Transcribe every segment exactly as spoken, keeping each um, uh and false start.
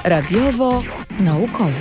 Radiowo, naukowo.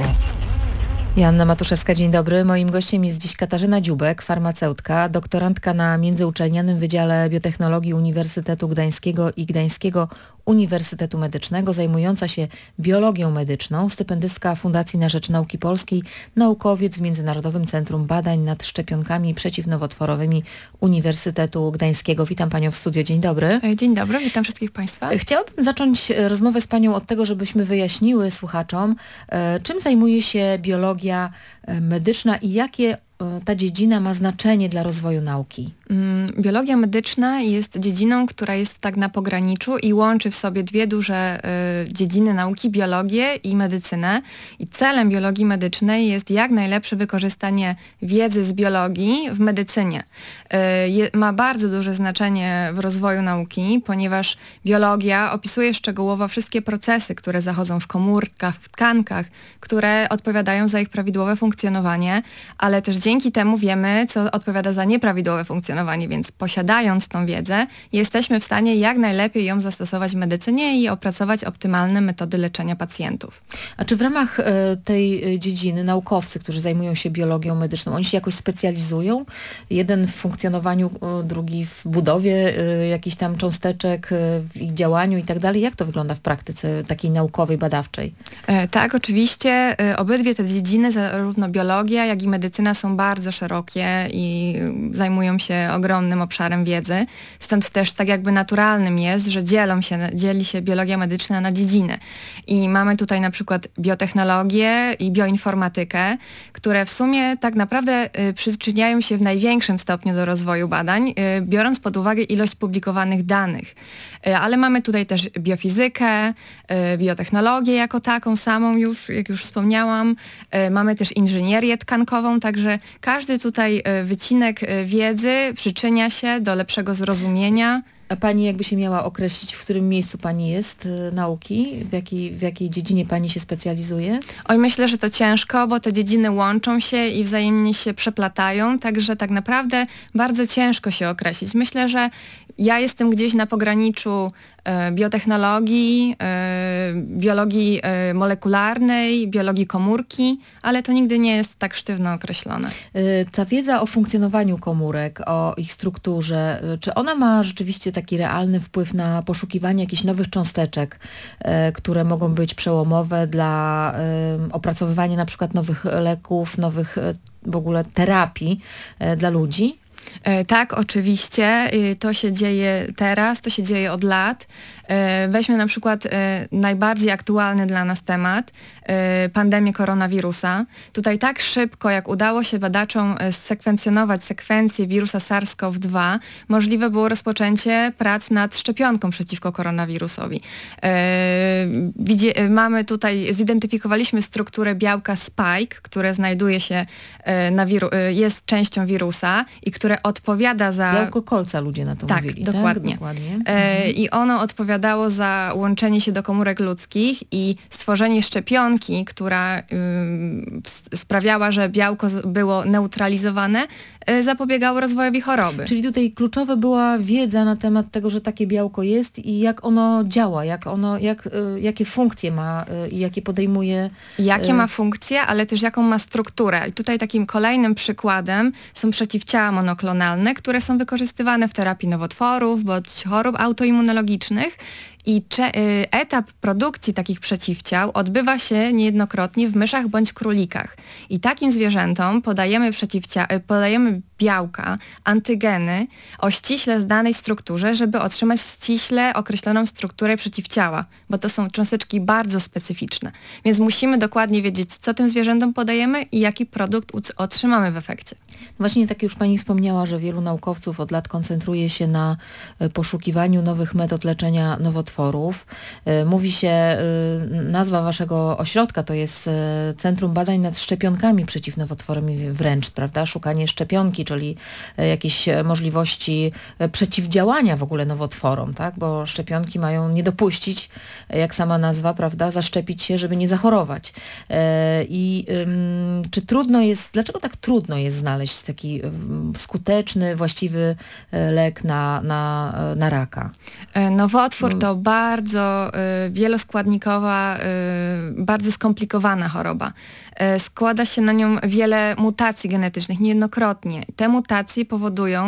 Joanna Matuszewska, dzień dobry. Moim gościem jest dziś Katarzyna Dziubek, farmaceutka, doktorantka na Międzyuczelnianym Wydziale Biotechnologii Uniwersytetu Gdańskiego i Gdańskiego Uniwersytetu Medycznego, zajmująca się biologią medyczną, stypendystka Fundacji na Rzecz Nauki Polskiej, naukowiec w Międzynarodowym Centrum Badań nad Szczepionkami Przeciwnowotworowymi Uniwersytetu Gdańskiego. Witam Panią w studio. Dzień dobry. Dzień dobry, witam wszystkich Państwa. Chciałabym zacząć rozmowę z Panią od tego, żebyśmy wyjaśniły słuchaczom, czym zajmuje się biologia medyczna i jakie ta dziedzina ma znaczenie dla rozwoju nauki. Biologia medyczna jest dziedziną, która jest tak na pograniczu i łączy w sobie dwie duże y, dziedziny nauki, biologię i medycynę. I celem biologii medycznej jest jak najlepsze wykorzystanie wiedzy z biologii w medycynie. Y, je, ma bardzo duże znaczenie w rozwoju nauki, ponieważ biologia opisuje szczegółowo wszystkie procesy, które zachodzą w komórkach, w tkankach, które odpowiadają za ich prawidłowe funkcjonowanie, ale też dzięki temu wiemy, co odpowiada za nieprawidłowe funkcjonowanie, więc posiadając tą wiedzę, jesteśmy w stanie jak najlepiej ją zastosować w medycynie i opracować optymalne metody leczenia pacjentów. A czy w ramach e, tej dziedziny naukowcy, którzy zajmują się biologią medyczną, oni się jakoś specjalizują? Jeden w funkcjonowaniu, e, drugi w budowie e, jakichś tam cząsteczek, e, w ich działaniu i tak dalej? Jak to wygląda w praktyce takiej naukowej, badawczej? E, tak, oczywiście e, obydwie te dziedziny, zarówno biologia, jak i medycyna są bardzo szerokie i zajmują się ogromnym obszarem wiedzy. Stąd też tak jakby naturalnym jest, że dzielą się, dzieli się biologia medyczna na dziedziny. I mamy tutaj na przykład biotechnologię i bioinformatykę, które w sumie tak naprawdę y, przyczyniają się w największym stopniu do rozwoju badań, y, biorąc pod uwagę ilość publikowanych danych. Y, ale mamy tutaj też biofizykę, y, biotechnologię jako taką samą już, jak już wspomniałam. Y, mamy też inżynierię tkankową, także każdy tutaj y, wycinek y, wiedzy przyczynia się do lepszego zrozumienia. A Pani jakby się miała określić, w którym miejscu Pani jest y, nauki? W jakiej, w jakiej dziedzinie Pani się specjalizuje? Oj, myślę, że to ciężko, bo te dziedziny łączą się i wzajemnie się przeplatają, także tak naprawdę bardzo ciężko się określić. Myślę, że ja jestem gdzieś na pograniczu e, biotechnologii, e, biologii e, molekularnej, biologii komórki, ale to nigdy nie jest tak sztywno określone. Y, ta wiedza o funkcjonowaniu komórek, o ich strukturze, y, czy ona ma rzeczywiście taki realny wpływ na poszukiwanie jakichś nowych cząsteczek, y, które mogą być przełomowe dla y, opracowywania na przykład nowych leków, nowych y, w ogóle terapii y, dla ludzi? Tak, oczywiście. To się dzieje teraz, to się dzieje od lat. Weźmy na przykład najbardziej aktualny dla nas temat, pandemię koronawirusa. Tutaj tak szybko, jak udało się badaczom sekwencjonować sekwencję wirusa SARS-CoV dwa, możliwe było rozpoczęcie prac nad szczepionką przeciwko koronawirusowi. Mamy tutaj, zidentyfikowaliśmy strukturę białka spike, które znajduje się na wiru- jest częścią wirusa i które odpowiada za... Białko kolca ludzie na to tak, mówili. dokładnie. Tak, dokładnie. E, I ono odpowiadało za łączenie się do komórek ludzkich i stworzenie szczepionki, która y, sprawiała, że białko było neutralizowane, y, zapobiegało rozwojowi choroby. Czyli tutaj kluczowa była wiedza na temat tego, że takie białko jest i jak ono działa, jak ono, jak, y, jakie funkcje ma y, i jakie podejmuje... Jakie ma funkcje, ale też jaką ma strukturę. I tutaj takim kolejnym przykładem są przeciwciała monoklonalne, które są wykorzystywane w terapii nowotworów bądź chorób autoimmunologicznych. I cze- etap produkcji takich przeciwciał odbywa się niejednokrotnie w myszach bądź królikach. I takim zwierzętom podajemy, przeciwcia- podajemy białka, antygeny o ściśle znanej strukturze, żeby otrzymać ściśle określoną strukturę przeciwciała, bo to są cząsteczki bardzo specyficzne. Więc musimy dokładnie wiedzieć, co tym zwierzętom podajemy i jaki produkt uc- otrzymamy w efekcie. Właśnie tak już Pani wspomniała, że wielu naukowców od lat koncentruje się na poszukiwaniu nowych metod leczenia nowotworów. Mówi się, nazwa Waszego ośrodka to jest Centrum Badań nad Szczepionkami Przeciwnowotworowymi wręcz, prawda? Szukanie szczepionki, czyli jakieś możliwości przeciwdziałania w ogóle nowotworom, tak? Bo szczepionki mają nie dopuścić, jak sama nazwa, prawda, zaszczepić się, żeby nie zachorować. I czy trudno jest, dlaczego tak trudno jest znaleźć taki skuteczny, właściwy lek na, na, na raka? Nowotwór to bardzo y, wieloskładnikowa, y, bardzo skomplikowana choroba. Y, składa się na nią wiele mutacji genetycznych, niejednokrotnie. Te mutacje powodują,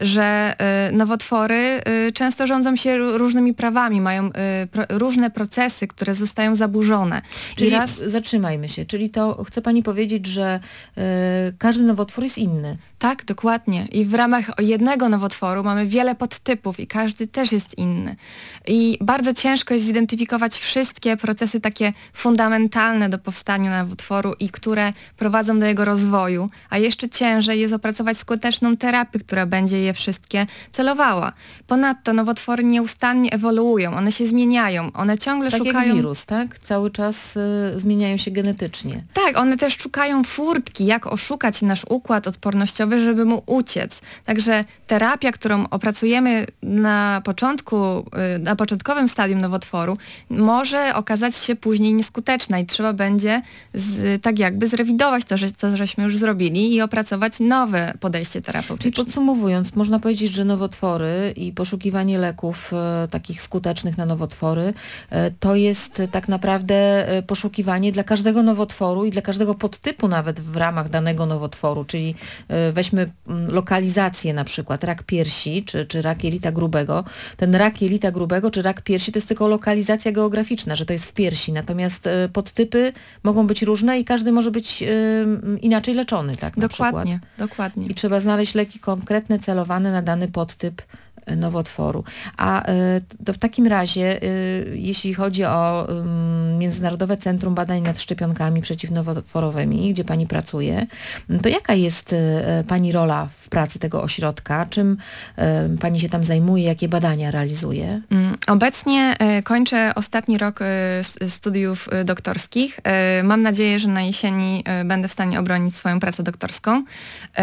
że y, nowotwory y, często rządzą się różnymi prawami, mają y, pro, różne procesy, które zostają zaburzone. Czyli I raz... zatrzymajmy się, czyli to chce pani powiedzieć, że y, każdy nowotwór jest inny. Tak, dokładnie. I w ramach jednego nowotworu mamy wiele podtypów i każdy też jest inny. I bardzo ciężko jest zidentyfikować wszystkie procesy takie fundamentalne do powstania nowotworu i które prowadzą do jego rozwoju, a jeszcze ciężej jest opracować skuteczną terapię, która będzie je wszystkie celowała. Ponadto nowotwory nieustannie ewoluują, one się zmieniają, one ciągle tak szukają... jak wirus, tak? Cały czas y, zmieniają się genetycznie. Tak, one też szukają furtki, jak oszukać nasz układ odpornościowy, żeby mu uciec. Także terapia, którą opracujemy na początku, na początkowym stadium nowotworu, może okazać się później nieskuteczna i trzeba będzie z, tak jakby zrewidować to, że, co żeśmy już zrobili i opracować nowe podejście terapeutyczne. Czyli podsumowując, można powiedzieć, że nowotwory i poszukiwanie leków e, takich skutecznych na nowotwory, e, to jest e, tak naprawdę e, poszukiwanie dla każdego nowotworu i dla każdego podtypu nawet w ramach danego nowotworu, czyli e, weźmy m, lokalizację na przykład, rak piersi czy, czy rak jelita grubego. Ten rak jelita grubego czy rak piersi to jest tylko lokalizacja geograficzna, że to jest w piersi, natomiast e, podtypy mogą być różne i każdy może być e, inaczej leczony, tak na Dokładnie, przykład. dokładnie. I trzeba znaleźć leki konkretne, celowane na dany podtyp nowotworu. A y, to w takim razie, y, jeśli chodzi o y, Międzynarodowe Centrum Badań nad Szczepionkami Przeciwnowotworowymi, gdzie pani pracuje, to jaka jest y, pani rola w pracy tego ośrodka? Czym y, pani się tam zajmuje? Jakie badania realizuje? Obecnie y, kończę ostatni rok y, studiów y, doktorskich. Y, mam nadzieję, że na jesieni y, będę w stanie obronić swoją pracę doktorską. Y,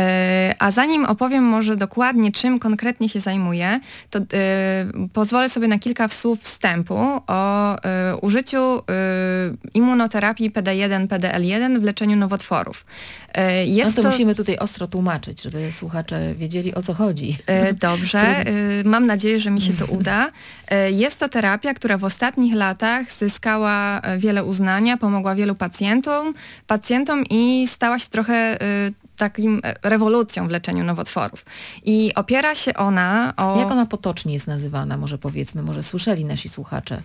a zanim opowiem może dokładnie, czym konkretnie się zajmuję, to y, pozwolę sobie na kilka słów wstępu o y, użyciu y, immunoterapii P D jeden, P D L jeden w leczeniu nowotworów. Y, jest no to, to musimy tutaj ostro tłumaczyć, żeby słuchacze wiedzieli, o co chodzi. Y, dobrze, y, mam nadzieję, że mi się to uda. Y, jest to terapia, która w ostatnich latach zyskała wiele uznania, pomogła wielu pacjentom, pacjentom i stała się trochę y, takim rewolucją w leczeniu nowotworów. I opiera się ona o... Jak ona potocznie jest nazywana? Może powiedzmy, może słyszeli nasi słuchacze.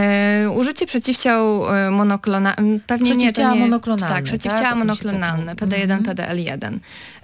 E, użycie przeciwciał monoklonalne, pewnie przeciwciała nie, to nie... monoklonalne. Tak, przeciwciała tak? monoklonalne, tak... P D jeden, P D L jeden.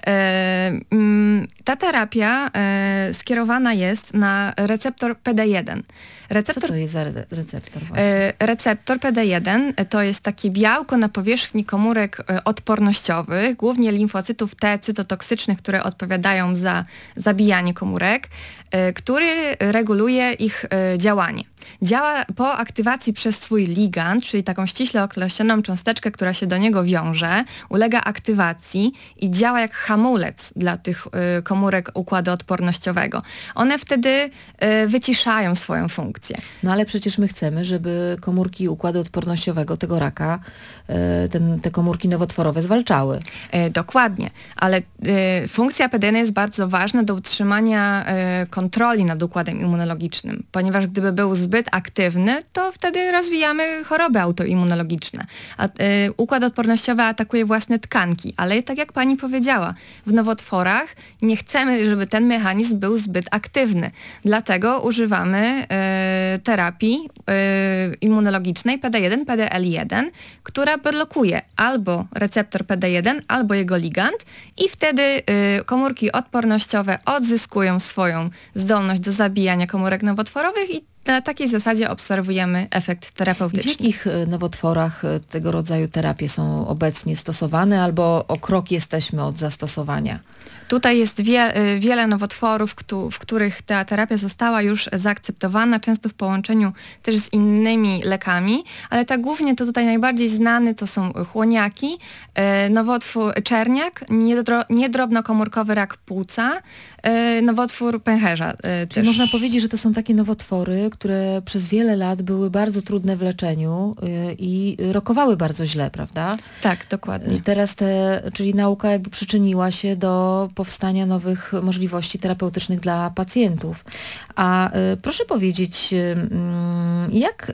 E, m, ta terapia e, skierowana jest na receptor P D jeden. Receptor, Co to jest za re- receptor właśnie? E, receptor P D jeden to jest takie białko na powierzchni komórek e, odpornościowych, głównie limfocytów T cytotoksycznych, które odpowiadają za zabijanie komórek, e, który reguluje ich e, działanie. Działa po aktywacji przez swój ligand, czyli taką ściśle określoną cząsteczkę, która się do niego wiąże, ulega aktywacji i działa jak hamulec dla tych y, komórek układu odpornościowego. One wtedy y, wyciszają swoją funkcję. No ale przecież my chcemy, żeby komórki układu odpornościowego tego raka, y, ten, te komórki nowotworowe zwalczały. Y, dokładnie, ale y, funkcja P D jeden jest bardzo ważna do utrzymania y, kontroli nad układem immunologicznym, ponieważ gdyby był zbyt aktywny, to wtedy rozwijamy choroby autoimmunologiczne. A, y, układ odpornościowy atakuje własne tkanki, ale tak jak pani powiedziała, w nowotworach nie chcemy, żeby ten mechanizm był zbyt aktywny. Dlatego używamy y, terapii y, immunologicznej P D jeden, P D L jeden, która blokuje albo receptor P D jeden, albo jego ligand i wtedy y, komórki odpornościowe odzyskują swoją zdolność do zabijania komórek nowotworowych i na takiej zasadzie obserwujemy efekt terapeutyczny. I w jakich nowotworach tego rodzaju terapie są obecnie stosowane albo o krok jesteśmy od zastosowania? Tutaj jest wie, wiele nowotworów, w których ta terapia została już zaakceptowana, często w połączeniu też z innymi lekami, ale tak głównie to tutaj najbardziej znany to są chłoniaki, nowotwór czerniak, niedro, niedrobnokomórkowy rak płuca, nowotwór pęcherza. Czyli też. można powiedzieć, że to są takie nowotwory, które przez wiele lat były bardzo trudne w leczeniu i rokowały bardzo źle, prawda? Tak, dokładnie. Teraz te, czyli nauka jakby przyczyniła się do do powstania nowych możliwości terapeutycznych dla pacjentów. A y, proszę powiedzieć, y, jak y,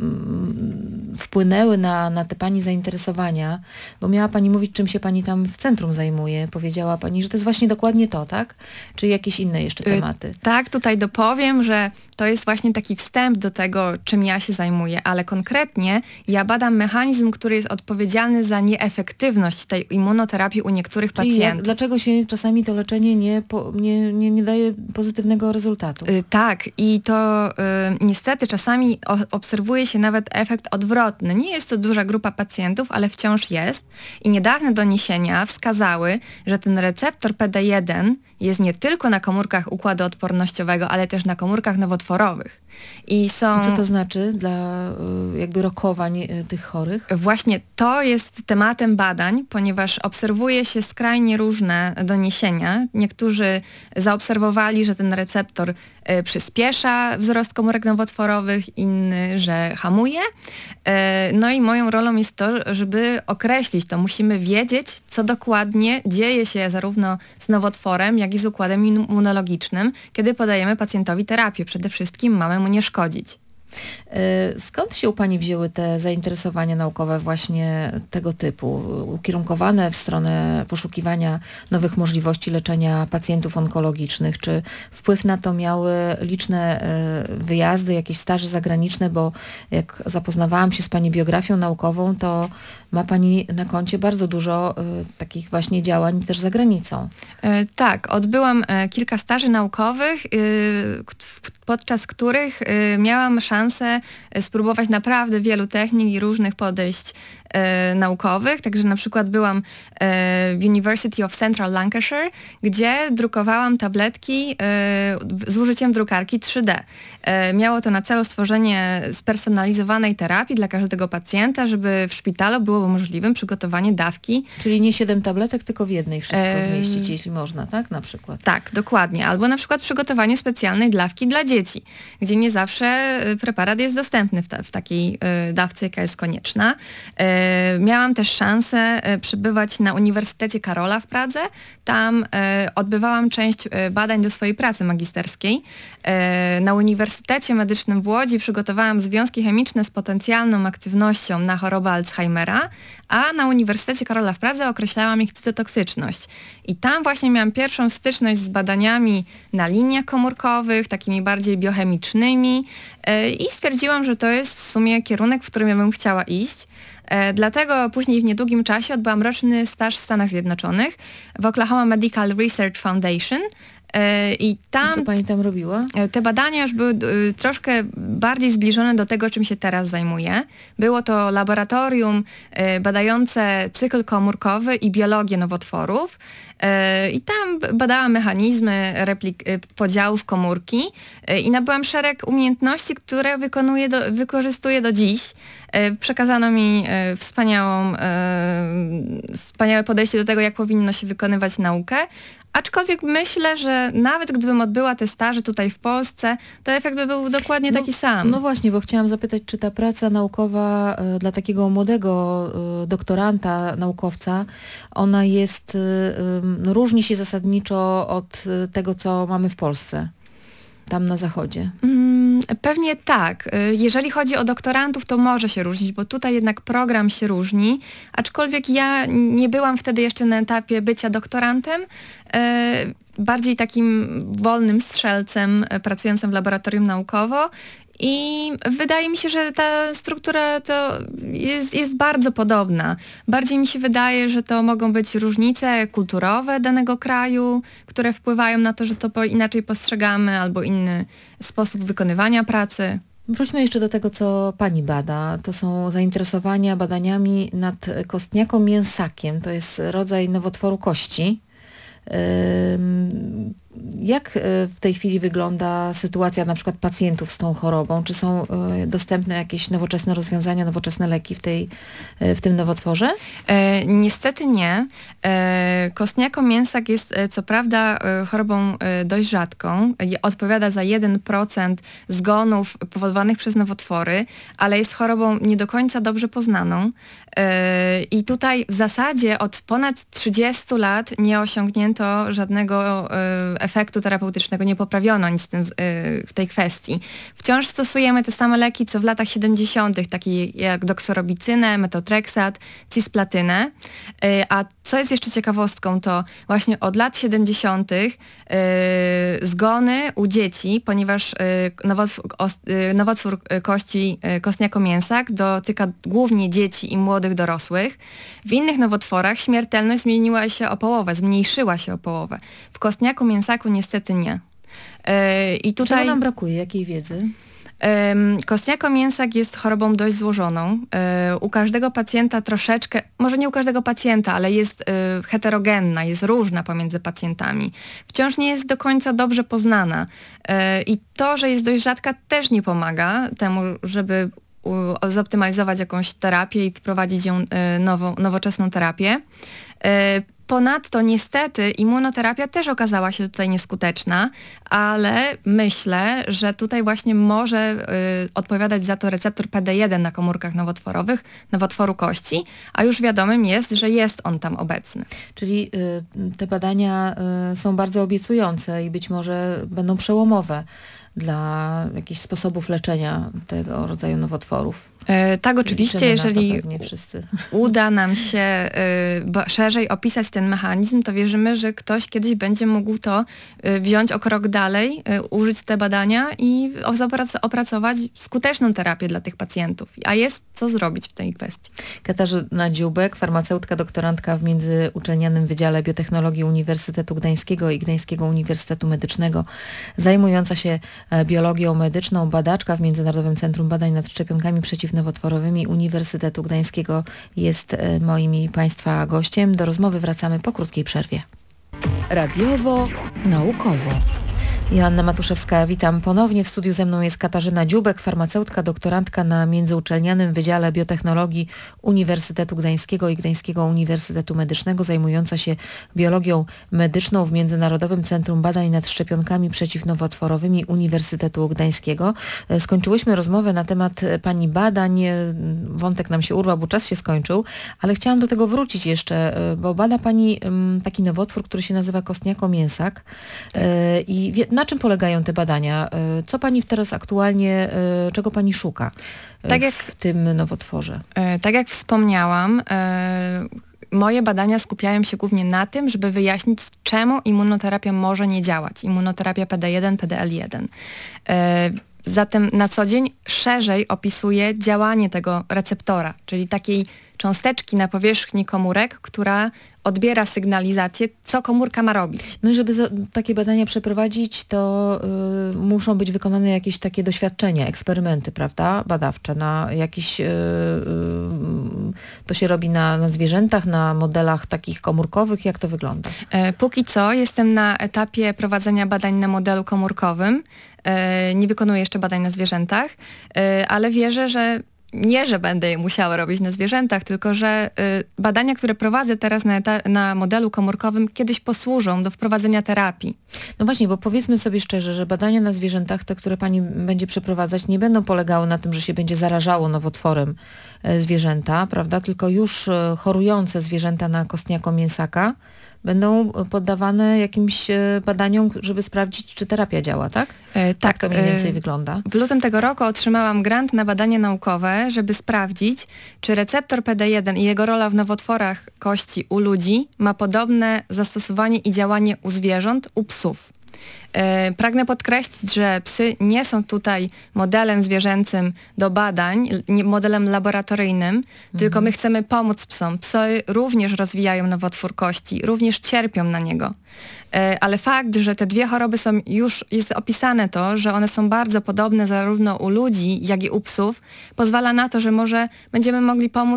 wpłynęły na, na te Pani zainteresowania, bo miała Pani mówić, czym się Pani tam w centrum zajmuje. Powiedziała Pani, że to jest właśnie dokładnie to, tak? Czy jakieś inne jeszcze tematy? Y, tak, tutaj dopowiem, że to jest właśnie taki wstęp do tego, czym ja się zajmuję, ale konkretnie ja badam mechanizm, który jest odpowiedzialny za nieefektywność tej immunoterapii u niektórych Czyli pacjentów. Jak, dlaczego się czasami to leczenie nie, po, nie, nie, nie daje pozytywnego rezultatu? Y, tak, i to y, niestety czasami o, obserwuje się nawet efekt odwrotny. Nie jest to duża grupa pacjentów, ale wciąż jest. I niedawne doniesienia wskazały, że ten receptor P D jeden jest nie tylko na komórkach układu odpornościowego, ale też na komórkach nowotworowych. I są... Co to znaczy dla y, jakby rokowań y, tych chorych? Właśnie to jest tematem badań, ponieważ obserwuje się skrajnie różne doniesienia. Niektórzy zaobserwowali, że ten receptor y, przyspiesza wzrost komórek nowotworowych, inny, że hamuje. Y, no i moją rolą jest to, żeby określić to. Musimy wiedzieć, co dokładnie dzieje się zarówno z nowotworem, jak i z układem immunologicznym, kiedy podajemy pacjentowi terapię. Przede wszystkim mamy mu nie szkodzić. Skąd się u Pani wzięły te zainteresowania naukowe właśnie tego typu, ukierunkowane w stronę poszukiwania nowych możliwości leczenia pacjentów onkologicznych? Czy wpływ na to miały liczne wyjazdy, jakieś staże zagraniczne, bo jak zapoznawałam się z Pani biografią naukową, to ma Pani na koncie bardzo dużo takich właśnie działań też za granicą. Tak, odbyłam kilka staży naukowych, podczas których miałam szansę spróbować naprawdę wielu technik i różnych podejść e, naukowych. Także na przykład byłam e, w University of Central Lancashire, gdzie drukowałam tabletki e, z użyciem drukarki trzy D. E, miało to na celu stworzenie spersonalizowanej terapii dla każdego pacjenta, żeby w szpitalu było możliwym przygotowanie dawki. Czyli nie siedem tabletek, tylko w jednej wszystko E, zmieścić, jeśli można, tak? Na przykład. Tak, dokładnie. Albo na przykład przygotowanie specjalnej dawki dla dzieci, gdzie nie zawsze preparat jest dostępny w, ta, w takiej y, dawce, jaka jest konieczna. Y, miałam też szansę y, przebywać na Uniwersytecie Karola w Pradze. Tam y, odbywałam część y, badań do swojej pracy magisterskiej. Y, na Uniwersytecie Medycznym w Łodzi przygotowałam związki chemiczne z potencjalną aktywnością na chorobę Alzheimera, a na Uniwersytecie Karola w Pradze określałam ich cytotoksyczność. I tam właśnie miałam pierwszą styczność z badaniami na liniach komórkowych, takimi bardziej biochemicznymi yy, i stwierdziłam, że to jest w sumie kierunek, w którym ja bym chciała iść. E, dlatego później w niedługim czasie odbyłam roczny staż w Stanach Zjednoczonych w Oklahoma Medical Research Foundation. E, I tam... I co Pani tam robiła? Te badania już były y, troszkę bardziej zbliżone do tego, czym się teraz zajmuję. Było to laboratorium y, badające cykl komórkowy i biologię nowotworów. Y, I tam badałam mechanizmy replik- y, podziałów komórki y, i nabyłam szereg umiejętności, które wykonuję do, wykorzystuję do dziś. Y, przekazano mi y, wspaniałą, y, wspaniałe podejście do tego, jak powinno się wykonywać naukę. Aczkolwiek myślę, że nawet gdybym odbyła te staże tutaj w Polsce, to efekt by był dokładnie no, taki sam. No właśnie, bo chciałam zapytać, czy ta praca naukowa y, dla takiego młodego y, doktoranta, naukowca, ona jest, y, y, różni się zasadniczo od y, tego, co mamy w Polsce, tam na zachodzie? Mm, pewnie tak. Jeżeli chodzi o doktorantów, to może się różnić, bo tutaj jednak program się różni, aczkolwiek ja nie byłam wtedy jeszcze na etapie bycia doktorantem, e, bardziej takim wolnym strzelcem e, pracującym w laboratorium naukowo. I wydaje mi się, że ta struktura to jest, jest bardzo podobna. Bardziej mi się wydaje, że to mogą być różnice kulturowe danego kraju, które wpływają na to, że to po, inaczej postrzegamy, albo inny sposób wykonywania pracy. Wróćmy jeszcze do tego, co Pani bada. To są zainteresowania badaniami nad kostniaką mięsakiem. To jest rodzaj nowotworu kości. Jak y, w tej chwili wygląda sytuacja na przykład pacjentów z tą chorobą? Czy są y, dostępne jakieś nowoczesne rozwiązania, nowoczesne leki w, tej, y, w tym nowotworze? E, niestety nie. E, kostniako-mięsak jest e, co prawda e, chorobą e, dość rzadką. Je, odpowiada za jeden procent zgonów powodowanych przez nowotwory, ale jest chorobą nie do końca dobrze poznaną. E, I tutaj w zasadzie od ponad trzydziestu lat nie osiągnięto żadnego e, efektu terapeutycznego, nie poprawiono nic w, tym, e, w tej kwestii. Wciąż stosujemy te same leki, co w latach siedemdziesiątych, takie jak doksorobicynę, metotreksat, cisplatynę. A co jest jeszcze ciekawostką, to właśnie od lat siedemdziesiątych zgony u dzieci, ponieważ nowotwór, nowotwór kości kostniako-mięsak dotyka głównie dzieci i młodych dorosłych. W innych nowotworach śmiertelność zmieniła się o połowę, zmniejszyła się o połowę. W kostniaku-mięsaku niestety nie. I tutaj... Czego nam brakuje? Jakiej wiedzy? Kostniako-mięsak jest chorobą dość złożoną. U każdego pacjenta troszeczkę, może nie u każdego pacjenta, ale jest heterogenna, jest różna pomiędzy pacjentami. Wciąż nie jest do końca dobrze poznana. I to, że jest dość rzadka, też nie pomaga temu, żeby zoptymalizować jakąś terapię i wprowadzić ją nową, nowoczesną terapię. Ponadto niestety immunoterapia też okazała się tutaj nieskuteczna, ale myślę, że tutaj właśnie może y, odpowiadać za to receptor P D jeden na komórkach nowotworowych, nowotworu kości, a już wiadomym jest, że jest on tam obecny. Czyli y, te badania y, są bardzo obiecujące i być może będą przełomowe dla jakichś sposobów leczenia tego rodzaju nowotworów. E, tak, oczywiście, jeżeli wszyscy. uda nam się y, szerzej opisać ten mechanizm, to wierzymy, że ktoś kiedyś będzie mógł to y, wziąć o krok dalej, y, użyć te badania i oprac- opracować skuteczną terapię dla tych pacjentów. A jest co zrobić w tej kwestii. Katarzyna Dziubek, farmaceutka, doktorantka w Międzyuczelnianym Wydziale Biotechnologii Uniwersytetu Gdańskiego i Gdańskiego Uniwersytetu Medycznego, zajmująca się biologią medyczną, badaczka w Międzynarodowym Centrum Badań nad Szczepionkami Przeciwnowotworowymi Uniwersytetu Gdańskiego jest moim i Państwa gościem. Do rozmowy wracamy po krótkiej przerwie. Radiowo, naukowo. Joanna Matuszewska, witam ponownie. W studiu ze mną jest Katarzyna Dziubek, farmaceutka, doktorantka na Międzyuczelnianym Wydziale Biotechnologii Uniwersytetu Gdańskiego i Gdańskiego Uniwersytetu Medycznego, zajmująca się biologią medyczną w Międzynarodowym Centrum Badań nad Szczepionkami Przeciwnowotworowymi Uniwersytetu Gdańskiego. Skończyłyśmy rozmowę na temat Pani badań. Wątek nam się urwał, bo czas się skończył, ale chciałam do tego wrócić jeszcze, bo bada Pani taki nowotwór, który się nazywa kostniako-mięsak. Tak. I na czym polegają te badania? Co Pani teraz aktualnie, czego Pani szuka tak jak, w tym nowotworze? Tak jak wspomniałam, moje badania skupiają się głównie na tym, żeby wyjaśnić, czemu immunoterapia może nie działać. Immunoterapia P D jeden, P D L jeden. Zatem na co dzień szerzej opisuję działanie tego receptora, czyli takiej cząsteczki na powierzchni komórek, która odbiera sygnalizację, co komórka ma robić. No i żeby za, takie badania przeprowadzić, to y, muszą być wykonane jakieś takie doświadczenia, eksperymenty, prawda, badawcze, na jakiś, y, y, to się robi na, na zwierzętach, na modelach takich komórkowych, jak to wygląda? E, póki co jestem na etapie prowadzenia badań na modelu komórkowym, e, nie wykonuję jeszcze badań na zwierzętach, e, ale wierzę, że nie, że będę je musiała robić na zwierzętach, tylko że y, badania, które prowadzę teraz na, eta- na modelu komórkowym, kiedyś posłużą do wprowadzenia terapii. No właśnie, bo powiedzmy sobie szczerze, że badania na zwierzętach, te, które Pani będzie przeprowadzać, nie będą polegały na tym, że się będzie zarażało nowotworem e, zwierzęta, prawda? Tylko już e, chorujące zwierzęta na kostniako-mięsaka będą poddawane jakimś badaniom, żeby sprawdzić, czy terapia działa, tak? E, tak, tak to mniej więcej e, wygląda. W lutym tego roku otrzymałam grant na badania naukowe, żeby sprawdzić, czy receptor P D jeden i jego rola w nowotworach kości u ludzi ma podobne zastosowanie i działanie u zwierząt, u psów. E, pragnę podkreślić, że psy nie są tutaj modelem zwierzęcym do badań, nie, modelem laboratoryjnym, mhm. tylko my chcemy pomóc psom. Psy również rozwijają nowotwór kości, również cierpią na niego. E, ale fakt, że te dwie choroby są już, jest opisane to, że one są bardzo podobne zarówno u ludzi, jak i u psów, pozwala na to, że może będziemy mogli pomóc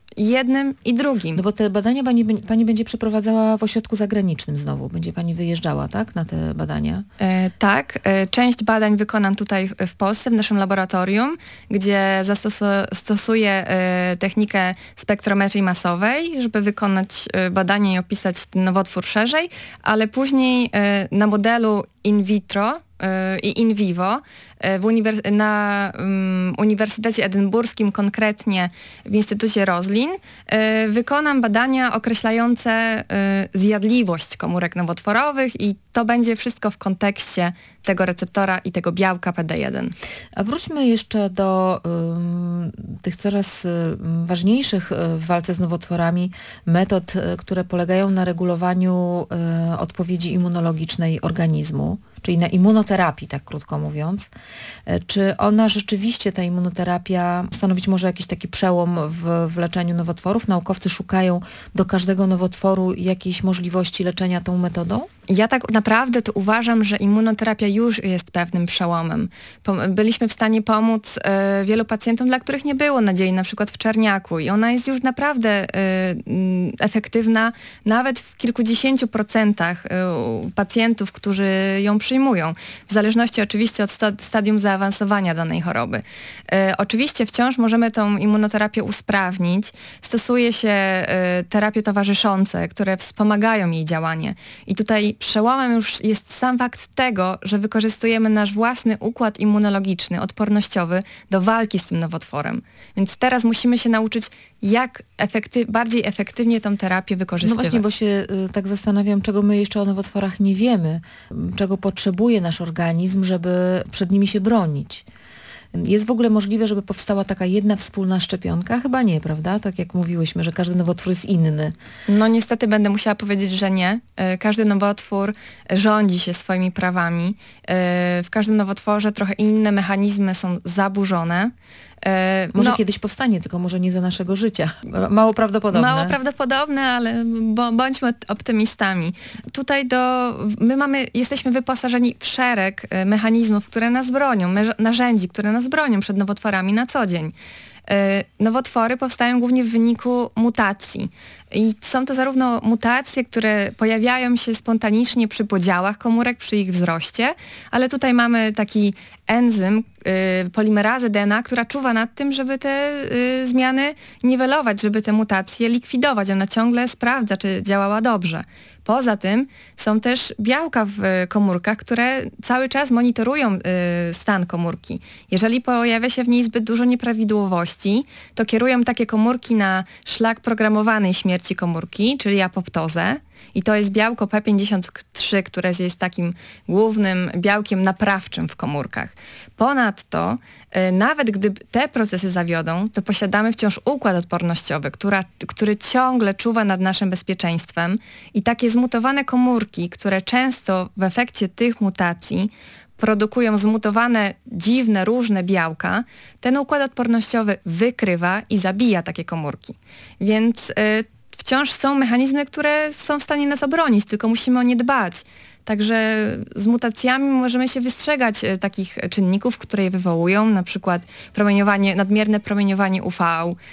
jednym i drugim. No bo te badania pani, pani będzie przeprowadzała w ośrodku zagranicznym znowu. Będzie pani wyjeżdżała, tak, na te badania? E, tak. E, część badań wykonam tutaj w, w Polsce, w naszym laboratorium, gdzie zastosu- stosuję e, technikę spektrometrii masowej, żeby wykonać e, badanie i opisać ten nowotwór szerzej, ale później e, na modelu in vitro i in vivo w uniwers- na um, Uniwersytecie Edynburskim, konkretnie w Instytucie Roslin, y, wykonam badania określające y, zjadliwość komórek nowotworowych i to będzie wszystko w kontekście tego receptora i tego białka P D jeden. A wróćmy jeszcze do um, tych coraz um, ważniejszych w walce z nowotworami metod, które polegają na regulowaniu um, odpowiedzi immunologicznej organizmu, czyli na immunoterapii, tak krótko mówiąc. Czy ona rzeczywiście, ta immunoterapia, stanowić może jakiś taki przełom w, w leczeniu nowotworów? Naukowcy szukają do każdego nowotworu jakiejś możliwości leczenia tą metodą? Ja tak naprawdę to uważam, że immunoterapia już jest pewnym przełomem. Byliśmy w stanie pomóc y, wielu pacjentom, dla których nie było nadziei, na przykład w czerniaku, i ona jest już naprawdę y, y, efektywna nawet w kilkudziesięciu procentach y, pacjentów, którzy ją przyjmują, w zależności oczywiście od sta- stadium zaawansowania danej choroby. Y, oczywiście wciąż możemy tą immunoterapię usprawnić. Stosuje się y, terapie towarzyszące, które wspomagają jej działanie. I tutaj przełomem już jest sam fakt tego, że wykorzystujemy nasz własny układ immunologiczny, odpornościowy do walki z tym nowotworem. Więc teraz musimy się nauczyć, jak efekty- bardziej efektywnie tą terapię wykorzystywać. No właśnie, bo się y, tak zastanawiam, czego my jeszcze o nowotworach nie wiemy, czego potrzebuje nasz organizm, żeby przed nimi się bronić. Jest w ogóle możliwe, żeby powstała taka jedna wspólna szczepionka? Chyba nie, prawda? Tak jak mówiłyśmy, że każdy nowotwór jest inny. No niestety będę musiała powiedzieć, że nie. Każdy nowotwór rządzi się swoimi prawami. W każdym nowotworze trochę inne mechanizmy są zaburzone. Może no, kiedyś powstanie, tylko może nie za naszego życia. Mało prawdopodobne. Mało prawdopodobne, ale bo, bądźmy optymistami. Tutaj do, my mamy, jesteśmy wyposażeni w szereg mechanizmów, które nas bronią, narzędzi, które nas bronią przed nowotworami na co dzień. Nowotwory powstają głównie w wyniku mutacji. I są to zarówno mutacje, które pojawiają się spontanicznie przy podziałach komórek, przy ich wzroście, ale tutaj mamy taki enzym, y, polimerazę D N A, która czuwa nad tym, żeby te y, zmiany niwelować, żeby te mutacje likwidować. Ona ciągle sprawdza, czy działała dobrze. Poza tym są też białka w y, komórkach, które cały czas monitorują y, stan komórki. Jeżeli pojawia się w niej zbyt dużo nieprawidłowości, to kierują takie komórki na szlak programowanej śmierci komórki, czyli apoptozę. I to jest białko P pięćdziesiąt trzy, które jest takim głównym białkiem naprawczym w komórkach. Ponadto, y, nawet gdy te procesy zawiodą, to posiadamy wciąż układ odpornościowy, która, który ciągle czuwa nad naszym bezpieczeństwem, i takie zmutowane komórki, które często w efekcie tych mutacji produkują zmutowane, dziwne, różne białka, ten układ odpornościowy wykrywa i zabija takie komórki. Więc y, wciąż są mechanizmy, które są w stanie nas obronić, tylko musimy o nie dbać. Także z mutacjami możemy się wystrzegać e, takich czynników, które je wywołują, na przykład promieniowanie, nadmierne promieniowanie U V,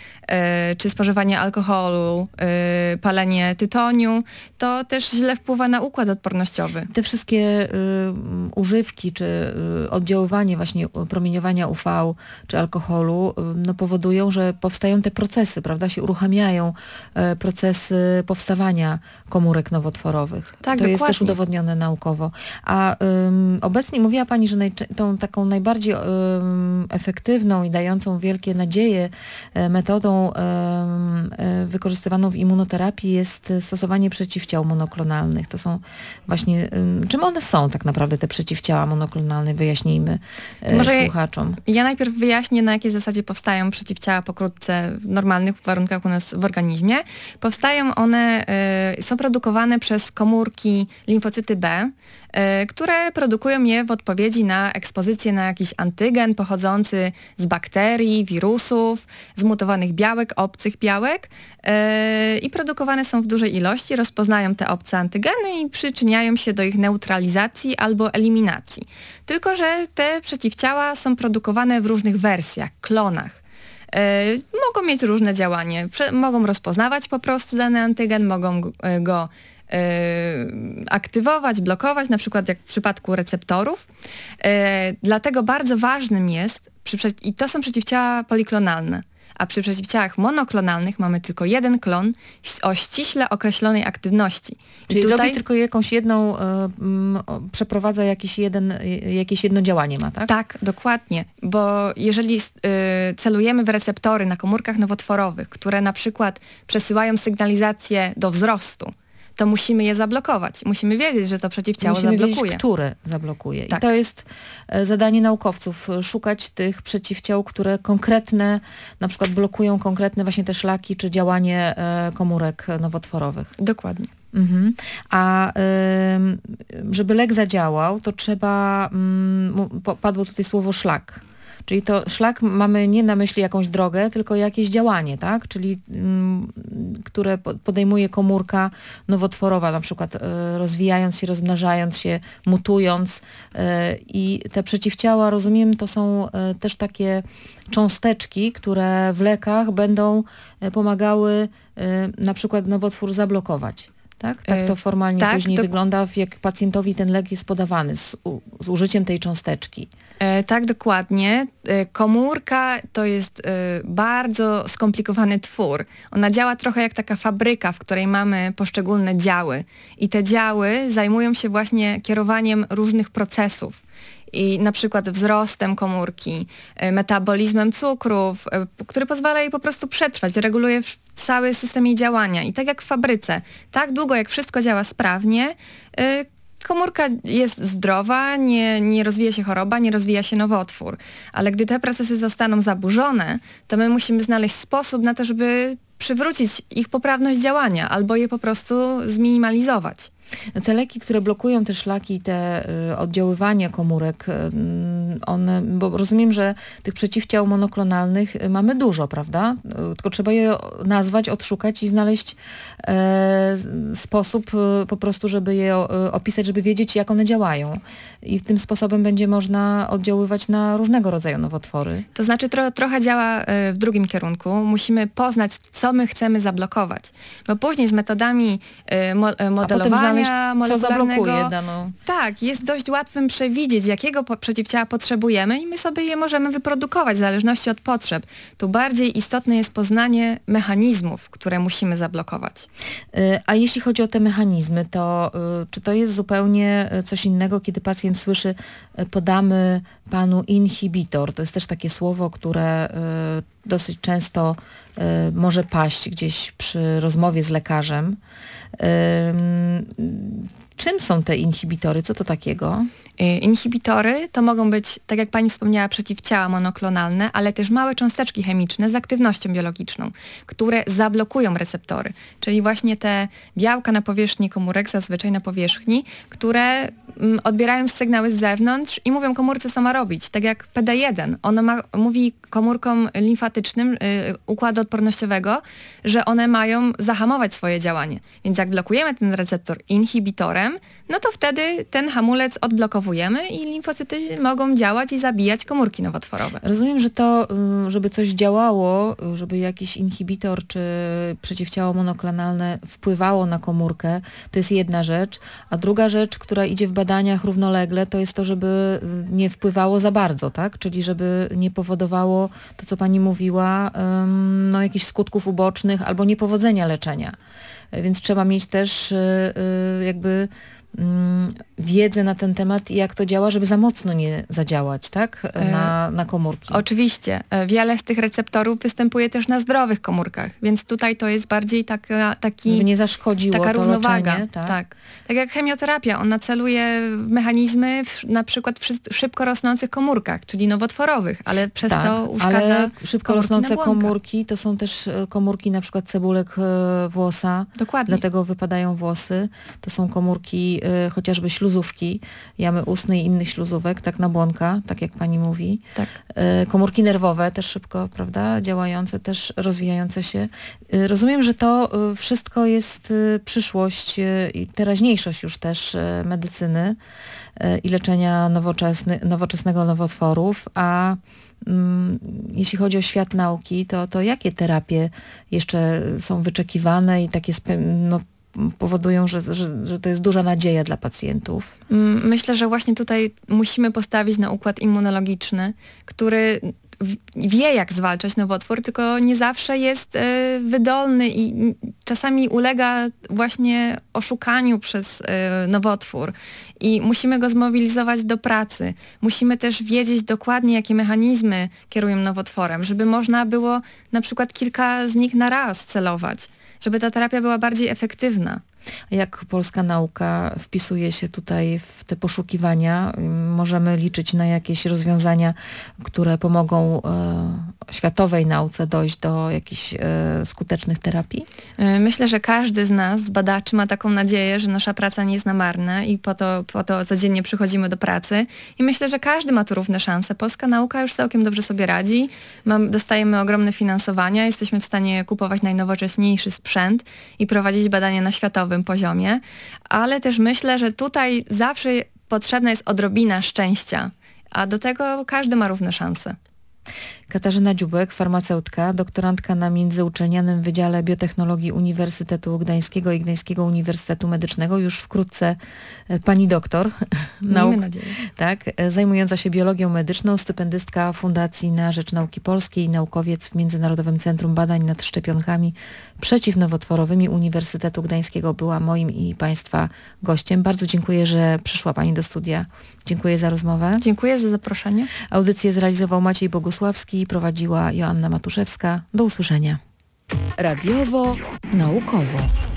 e, czy spożywanie alkoholu, e, palenie tytoniu. To też źle wpływa na układ odpornościowy. Te wszystkie y, używki, czy y, oddziaływanie właśnie promieniowania U V, czy alkoholu, y, no powodują, że powstają te procesy, prawda, się uruchamiają y, procesy powstawania komórek nowotworowych. Tak, to dokładnie. jest też udowodnione naukowo. A ym, obecnie mówiła Pani, że najczę- tą taką najbardziej ym, efektywną i dającą wielkie nadzieje y, metodą ym, y, wykorzystywaną w immunoterapii jest stosowanie przeciwciał monoklonalnych. To są właśnie, ym, czym one są tak naprawdę, te przeciwciała monoklonalne? Wyjaśnijmy y, Może słuchaczom. Ja najpierw wyjaśnię, na jakiej zasadzie powstają przeciwciała pokrótce w normalnych warunkach u nas w organizmie. Powstają one, y, są produkowane przez komórki limfocyty B, y, które produkują je w odpowiedzi na ekspozycję na jakiś antygen pochodzący z bakterii, wirusów, zmutowanych białek, obcych białek, y, i produkowane są w dużej ilości, rozpoznają te obce antygeny i przyczyniają się do ich neutralizacji albo eliminacji. Tylko że te przeciwciała są produkowane w różnych wersjach, klonach. e, mogą mieć różne działanie. Prze- mogą rozpoznawać po prostu dany antygen, mogą go, go e, aktywować, blokować, na przykład jak w przypadku receptorów. E, dlatego bardzo ważnym jest, przy, i to są przeciwciała poliklonalne, a przy przeciwciałach monoklonalnych mamy tylko jeden klon o ściśle określonej aktywności. I Czyli tutaj robi tylko jakąś jedną, y, mm, o, przeprowadza jakiś jeden, y, jakieś jedno działanie ma, tak? Tak, dokładnie, bo jeżeli y, celujemy w receptory na komórkach nowotworowych, które na przykład przesyłają sygnalizację do wzrostu, to musimy je zablokować. Musimy wiedzieć, że to przeciwciało Musimy zablokuje. wiedzieć, które zablokuje. Tak. I to jest e, zadanie naukowców, e, szukać tych przeciwciał, które konkretne, na przykład blokują konkretne właśnie te szlaki, czy działanie e, komórek nowotworowych. Dokładnie. Mhm. A ym, żeby lek zadziałał, to trzeba, ym, mu- po- padło tutaj słowo szlak. Czyli to szlak mamy nie na myśli jakąś drogę, tylko jakieś działanie, tak? Czyli ym, które po- podejmuje komórka nowotworowa, na przykład y, rozwijając się, rozmnażając się, mutując. Y, I te przeciwciała, rozumiem, to są y, też takie cząsteczki, które w lekach będą y, pomagały y, na przykład nowotwór zablokować. Tak? Tak to E, formalnie tak, później dok- wygląda, jak pacjentowi ten lek jest podawany z, u, z użyciem tej cząsteczki. E, tak, dokładnie. E, komórka to jest e, bardzo skomplikowany twór. Ona działa trochę jak taka fabryka, w której mamy poszczególne działy. I te działy zajmują się właśnie kierowaniem różnych procesów. I na przykład wzrostem komórki, e, metabolizmem cukrów, e, p- który pozwala jej po prostu przetrwać, reguluje w- cały system jej działania. I tak jak w fabryce, tak długo jak wszystko działa sprawnie, e, komórka jest zdrowa, nie, nie rozwija się choroba, nie rozwija się nowotwór. Ale gdy te procesy zostaną zaburzone, to my musimy znaleźć sposób na to, żeby przywrócić ich poprawność działania albo je po prostu zminimalizować. Te leki, które blokują te szlaki, te y, oddziaływania komórek, y, one, bo rozumiem, że tych przeciwciał monoklonalnych y, mamy dużo, prawda? Y, tylko trzeba je nazwać, odszukać i znaleźć e, sposób y, po prostu, żeby je y, opisać, żeby wiedzieć, jak one działają. I tym sposobem będzie można oddziaływać na różnego rodzaju nowotwory. To znaczy tro, trochę działa y, w drugim kierunku. Musimy poznać, co my chcemy zablokować. Bo później z metodami y, mo, y, A potem modelowania znaleźć, co zablokuje molekularnego, daną... tak, jest dość łatwym przewidzieć, jakiego po- przeciwciała potrzebujemy i my sobie je możemy wyprodukować w zależności od potrzeb. Tu bardziej istotne jest poznanie mechanizmów, które musimy zablokować. Y, A jeśli chodzi o te mechanizmy, to y, czy to jest zupełnie y, coś innego, kiedy pacjent słyszy, y, podamy panu inhibitor? To jest też takie słowo, które y, dosyć często y, może paść gdzieś przy rozmowie z lekarzem. Ym, Czym są te inhibitory? Co to takiego? Y, Inhibitory to mogą być, tak jak pani wspomniała, przeciwciała monoklonalne, ale też małe cząsteczki chemiczne z aktywnością biologiczną, które zablokują receptory, czyli właśnie te białka na powierzchni komórek, zazwyczaj na powierzchni, które mm, odbierają sygnały z zewnątrz i mówią komórce, co ma robić. Tak jak P D jeden, ono ma, mówi komórkom limfatycznym y, układu odpornościowego, że one mają zahamować swoje działanie. Więc jak blokujemy ten receptor inhibitorem, no to wtedy ten hamulec odblokowujemy i limfocyty mogą działać i zabijać komórki nowotworowe. Rozumiem, że to, y, żeby coś działało, y, żeby jakiś inhibitor czy przeciwciało monoklonalne wpływało na komórkę, to jest jedna rzecz, a druga rzecz, która idzie w badaniach równolegle, to jest to, żeby y, nie wpływało za bardzo, tak? Czyli żeby nie powodowało to, co pani mówiła, ym, no jakichś skutków ubocznych albo niepowodzenia leczenia. Y, Więc trzeba mieć też y, y, jakby mm, wiedzę na ten temat i jak to działa, żeby za mocno nie zadziałać, tak? Na, na komórki. Oczywiście, e, wiele z tych receptorów występuje też na zdrowych komórkach, więc tutaj to jest bardziej taka, taki... Żeby nie zaszkodziło Taka to równowaga, leczenie, tak? tak. Tak jak chemioterapia, ona celuje w mechanizmy w, na przykład w szy- szybko rosnących komórkach, czyli nowotworowych, ale przez Tak, to uszkadza ale szybko komórki rosnące nabłonka. komórki to są też e, komórki na przykład cebulek e, włosa, Dokładnie. dlatego wypadają włosy. To są komórki y, chociażby śluzówki, jamy ustnej i innych śluzówek, tak na błonka, tak jak pani mówi. Tak. Y, komórki nerwowe też szybko, prawda, działające, też rozwijające się. Y, rozumiem, że to y, wszystko jest y, przyszłość y, i teraźniejszość już też y, medycyny y, i leczenia nowoczesny, nowoczesnego nowotworów, a mm, jeśli chodzi o świat nauki, to, to jakie terapie jeszcze są wyczekiwane i takie spe, no, powodują, że, że, że to jest duża nadzieja dla pacjentów? Mm, Myślę, że właśnie tutaj musimy postawić na układ immunologiczny, który w- wie, jak zwalczać nowotwór, tylko nie zawsze jest e, wydolny i czasami ulega właśnie oszukaniu przez e, nowotwór. I musimy go zmobilizować do pracy. Musimy też wiedzieć dokładnie, jakie mechanizmy kierują nowotworem, żeby można było na przykład kilka z nich na raz celować, żeby ta terapia była bardziej efektywna. Jak polska nauka wpisuje się tutaj w te poszukiwania? Możemy liczyć na jakieś rozwiązania, które pomogą e, światowej nauce dojść do jakichś e, skutecznych terapii? E, Myślę, że każdy z nas, z badaczy, ma taką nadzieję, że nasza praca nie jest na marne i po to, po to codziennie przychodzimy do pracy. I myślę, że każdy ma tu równe szanse. Polska nauka już całkiem dobrze sobie radzi. Mam, dostajemy ogromne finansowania, jesteśmy w stanie kupować najnowocześniejszy sprzęt i prowadzić badania na światowym poziomie, ale też myślę, że tutaj zawsze potrzebna jest odrobina szczęścia, a do tego każdy ma równe szanse. Katarzyna Dziubek, farmaceutka, doktorantka na Międzyuczelnianym Wydziale Biotechnologii Uniwersytetu Gdańskiego i Gdańskiego Uniwersytetu Medycznego. Już wkrótce e, pani doktor nauk, Miejmy nadzieję. tak, e, zajmująca się biologią medyczną, stypendystka Fundacji na Rzecz Nauki Polskiej, naukowiec w Międzynarodowym Centrum Badań nad Szczepionkami Przeciwnowotworowymi Uniwersytetu Gdańskiego była moim i państwa gościem. Bardzo dziękuję, że przyszła pani do studia. Dziękuję za rozmowę. Dziękuję za zaproszenie. Audycję zrealizował Maciej Bogusławski, prowadziła Joanna Matuszewska. Do usłyszenia. Radiowo, naukowo.